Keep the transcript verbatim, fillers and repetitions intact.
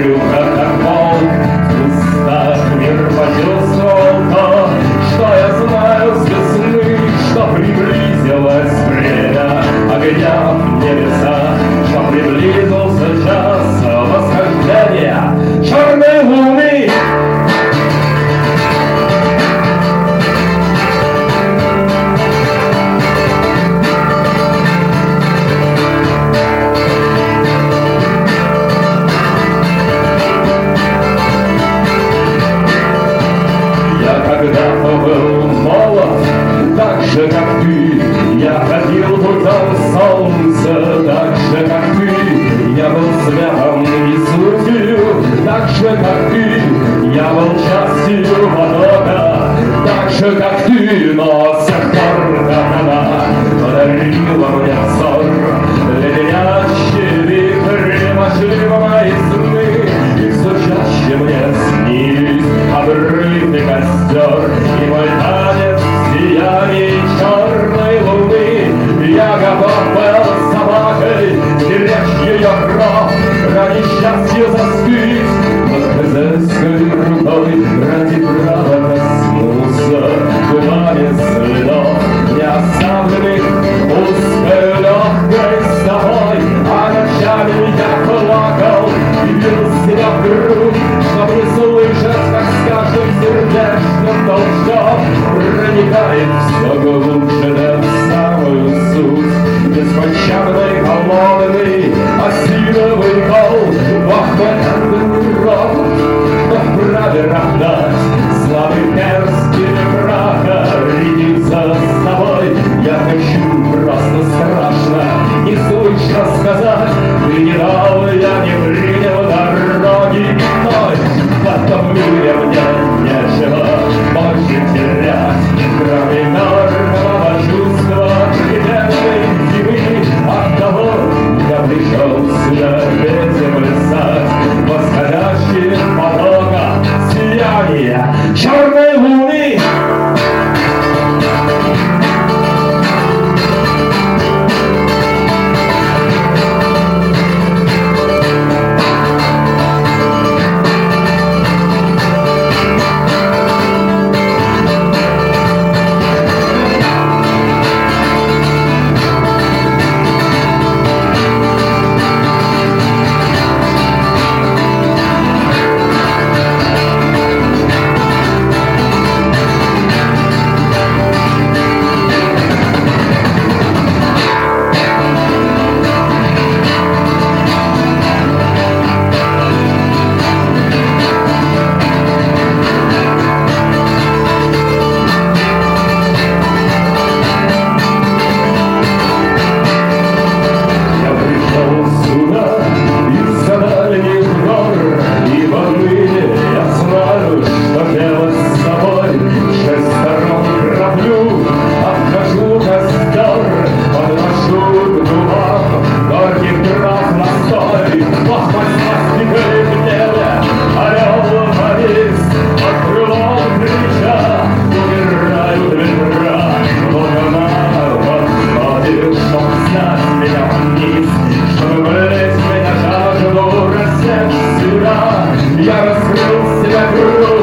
брюхо как волк, в устах мир почувствовал то, что я знаю с весны, что приблизилось время огня в небесах, что приблизился час восхождения черной луны. Когда-то был молод, так же, как ты. Я ходил путем солнца, так же, как ты. Я был светом и сутью, так же, как ты. Я был частью потока, так же, как ты. Но с тех пор, как она подарила мне взор, леденящие вихри вошли в мои сны, и все чаще мне снились обрывы костер и мой танец в сиянии черной луны. Я готов был собакой беречь ее кровь, ради счастья застыть под хозяйской рукой, ради права коснуться губами следов, не оставленных узкой легкой с тобой. А ночами я плакал и бил себя в грудь, чтобы не слышать, как с каждым сердечным толчком проникает все глубже, да в самую суть беспощадный, холодный осиновый кол. Вахтенный рот, но вправе равнать слабый перстень праха рядится с тобой. Я хочу просто страшно, не слышно сказать, ты не дал, я не принял дороги иной. В этом мире мне нечего больше терять, кроме мертвого чувства предельной зимы. Оттого я пришел сюда этим лесать восходящих потока сияния черной луны. Я раскрыл себя грудь.